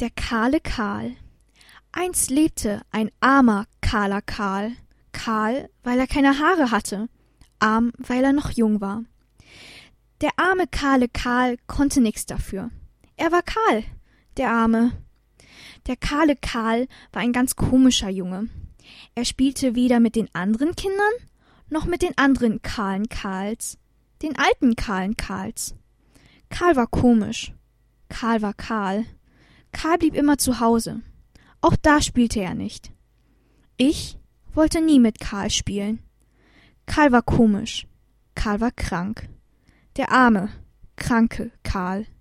Der kahle Karl. Einst lebte ein armer, kahler Karl. Kahl, weil er keine Haare hatte, arm, weil er noch jung war. Der arme, kahle Karl konnte nix dafür. Er war kahl, der Arme. Der kahle Karl war ein ganz komischer Junge. Er spielte weder mit den anderen Kindern, noch mit den anderen kahlen Karls, den alten kahlen Karls. Karl war komisch. Karl war kahl. Karl blieb immer zu Hause. Auch da spielte er nicht. Ich wollte nie mit Karl spielen. Karl war komisch. Karl war krank. Der arme, kranke Karl.